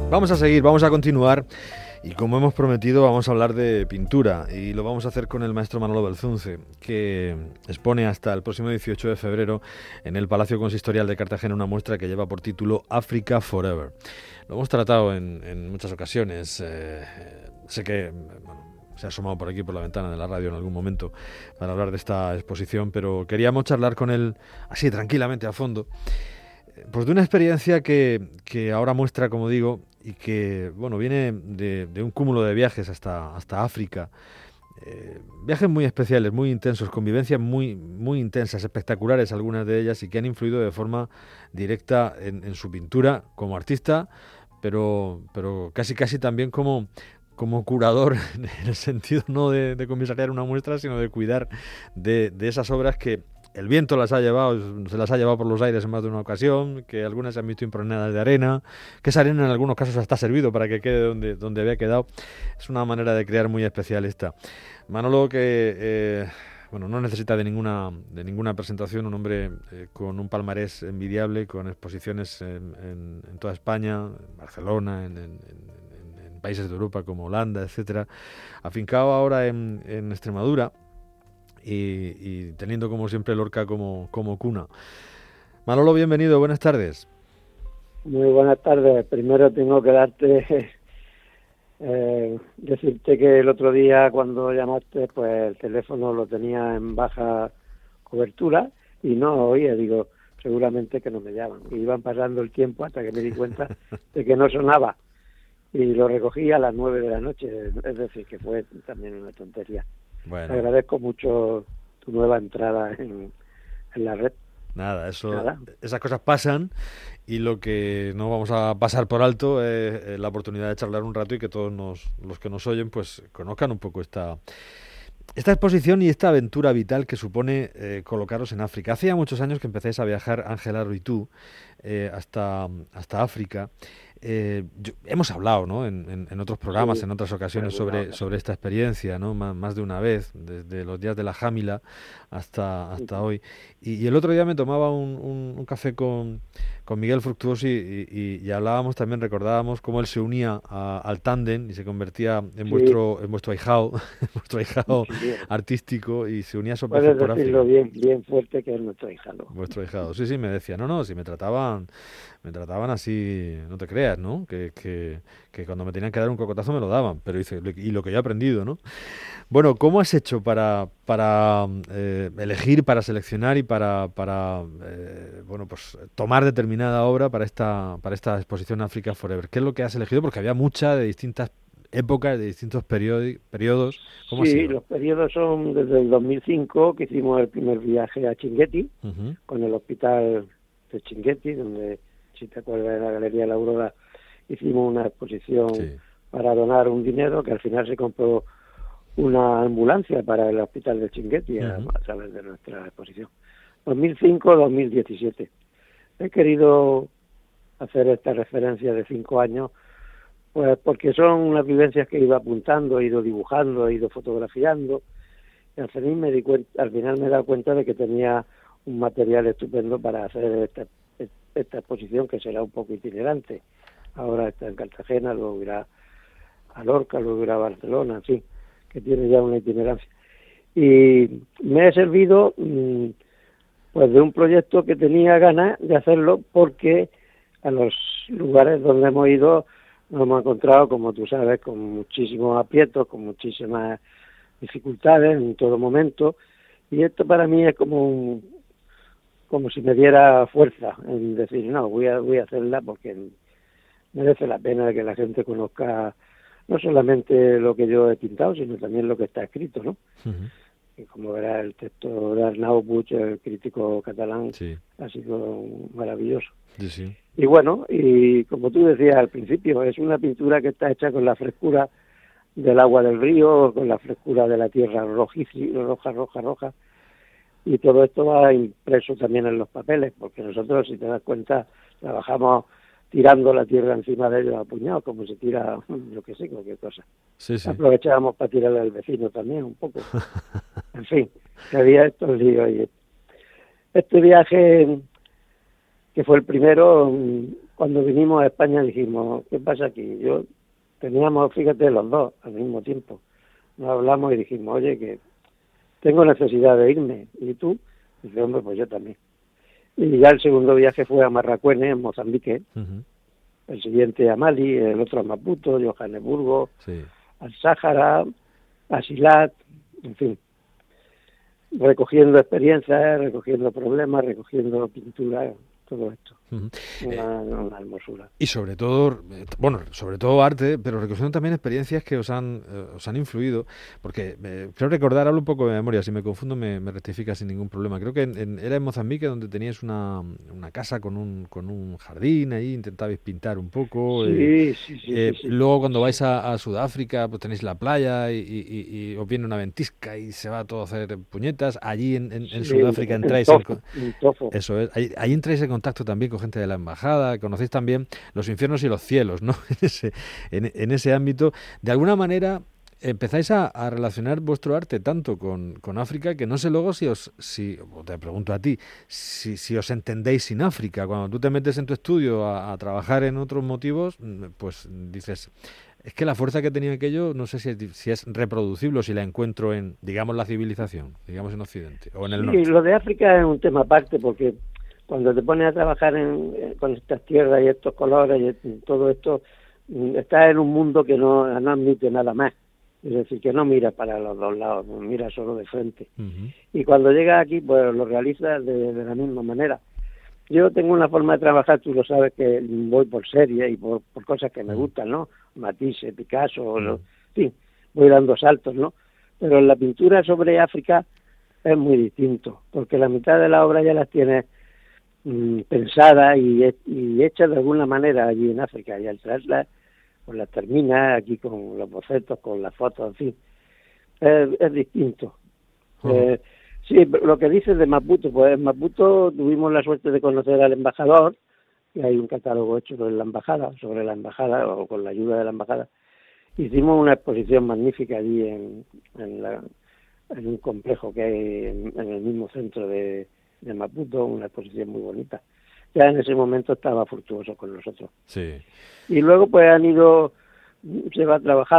Vamos a seguir, vamos a continuar y como hemos prometido vamos a hablar de pintura y lo vamos a hacer con el maestro Manolo Belzunce, que expone hasta el próximo 18 de febrero en el Palacio Consistorial de Cartagena una muestra que lleva por título Africa Forever. Lo hemos tratado en muchas ocasiones, sé que se ha asomado por aquí por la ventana de la radio en algún momento para hablar de esta exposición, pero queríamos charlar con él así tranquilamente a fondo. Pues de una experiencia que ahora muestra, como digo, y que bueno viene de un cúmulo de viajes hasta África. Viajes muy especiales, muy intensos, convivencias muy intensas, espectaculares algunas de ellas, y que han influido de forma directa en su pintura como artista, pero casi también como curador, en el sentido no de comisariar una muestra, sino de cuidar de esas obras que el viento se las ha llevado por los aires en más de una ocasión, que algunas se han visto impregnadas de arena, que esa arena en algunos casos hasta ha servido para que quede donde había quedado. Es una manera de crear muy especial esta. Manolo, que no necesita de ninguna presentación, un hombre con un palmarés envidiable, con exposiciones en toda España, en Barcelona, en países de Europa como Holanda, etcétera, afincado ahora en Extremadura, y teniendo como siempre Lorca como cuna. Manolo, bienvenido, buenas tardes. Muy buenas tardes. Primero tengo que decirte que el otro día cuando llamaste, pues el teléfono lo tenía en baja cobertura y no oía, digo, seguramente que no me llaman. Y iban pasando el tiempo hasta que me di cuenta de que no sonaba. Y lo recogí a las 9 de la noche, es decir, que fue también una tontería. Bueno. Te agradezco mucho tu nueva entrada en la red. Nada, esas cosas pasan, y lo que no vamos a pasar por alto es la oportunidad de charlar un rato y que todos los que nos oyen pues conozcan un poco esta exposición y esta aventura vital que supone colocaros en África. Hace ya muchos años que empezáis a viajar, Ángela y tú, hasta África. Hemos hablado, ¿no?, en otros programas, sí, en otras ocasiones sobre esta experiencia, ¿no?, más de una vez, desde los días de la Jámila hasta hoy. Y el otro día me tomaba un café con Miguel Fructuosi y hablábamos también, recordábamos cómo él se unía al tándem y se convertía en vuestro ahijado, sí, artístico, y se unía a esos viajes por África. Puedes decirlo bien fuerte, que es nuestro ahijado. Vuestro ahijado, sí, me decía, no, si me trataban así, no te creas, ¿no? Que cuando me tenían que dar un cocotazo me lo daban, pero dice, y lo que yo he aprendido, ¿no? Bueno, ¿cómo has hecho para elegir, para seleccionar y para tomar determinada obra para esta exposición Africa Forever? ¿Qué es lo que has elegido? Porque había mucha de distintas épocas, de distintos periodos. ¿Cómo ha sido? Los periodos son desde el 2005, que hicimos el primer viaje a Chinguetti, con el hospital de Chinguetti, donde, si te acuerdas, de la Galería de la Aurora, hicimos una exposición para donar un dinero que al final se compró una ambulancia para el hospital de Chinguetti a través de nuestra exposición. 2005-2017. He querido hacer esta referencia de 5 años, pues porque son unas vivencias que he ido apuntando, he ido dibujando, he ido fotografiando, y al final me he dado cuenta de que tenía un material estupendo para hacer esta exposición, que será un poco itinerante. Ahora está en Cartagena, luego irá a Lorca, luego irá a Barcelona, en fin, que tiene ya una itinerancia. Y me he servido pues de un proyecto que tenía ganas de hacerlo, porque a los lugares donde hemos ido nos hemos encontrado, como tú sabes, con muchísimos aprietos, con muchísimas dificultades en todo momento, y esto para mí es como si me diera fuerza en decir, no, voy a hacerla porque merece la pena que la gente conozca no solamente lo que yo he pintado, sino también lo que está escrito, ¿no? Y como verás, el texto de Arnau Puig, el crítico catalán, ha sido maravilloso. Sí. Y bueno, y como tú decías al principio, es una pintura que está hecha con la frescura del agua del río, con la frescura de la tierra roja, y todo esto va impreso también en los papeles, porque nosotros, si te das cuenta, trabajamos tirando la tierra encima de ellos a puñados, como se tira, yo qué sé, cualquier cosa. Sí. Aprovechábamos para tirarle al vecino también un poco. En fin, que había estos líos. Y este viaje, que fue el primero, cuando vinimos a España dijimos, ¿qué pasa aquí? Teníamos, fíjate, los dos al mismo tiempo. Nos hablamos y dijimos, oye, que tengo necesidad de irme. ¿Y tú? Dice, hombre, pues yo también. Y ya el segundo viaje fue a Marracuene, en Mozambique, el siguiente a Mali, el otro a Maputo, Johannesburgo, al Sáhara, a Silat, en fin, recogiendo experiencias, recogiendo problemas, recogiendo pintura, todo esto. Una hermosura. Y sobre todo, sobre todo arte, pero recogiendo también experiencias que os han influido, porque creo recordar, hablo un poco de memoria, si me confundo me rectifica sin ningún problema. Creo que era en Mozambique donde teníais una casa con un jardín, ahí intentabais pintar un poco. Sí. Luego cuando vais a Sudáfrica, pues tenéis la playa y os viene una ventisca y se va todo a hacer puñetas. Allí en Sudáfrica entráis eso es, ahí entráis en contacto también con gente de la embajada, conocéis también los infiernos y los cielos, ¿no? en ese ámbito. De alguna manera empezáis a relacionar vuestro arte tanto con África, que no sé luego o te pregunto a ti, si os entendéis sin África. Cuando tú te metes en tu estudio a trabajar en otros motivos, pues dices, es que la fuerza que tenía aquello, no sé si es reproducible o si la encuentro en, digamos, la civilización, digamos en Occidente o en el norte. Sí, lo de África es un tema aparte, porque cuando te pones a trabajar con estas tierras y estos colores y todo esto, estás en un mundo que no admite nada más. Es decir, que no mira para los dos lados, no mira solo de frente. Y cuando llegas aquí, pues lo realizas de la misma manera. Yo tengo una forma de trabajar, tú lo sabes, que voy por series y por cosas que me gustan, ¿no? Matisse, Picasso, sí, voy dando saltos, ¿no? Pero en la pintura sobre África es muy distinto, porque la mitad de la obra ya las tienes pensadas y hechas de alguna manera allí en África, y al traerlas, pues las terminas aquí con los bocetos, con las fotos, en fin, es distinto. Sí, lo que dices de Maputo, pues en Maputo tuvimos la suerte de conocer al embajador, y hay un catálogo hecho sobre la embajada o con la ayuda de la embajada. Hicimos una exposición magnífica allí en un complejo que hay en el mismo centro de Maputo, una exposición muy bonita. Ya en ese momento estaba Fructuoso con nosotros. Sí. Y luego pues se va a trabajar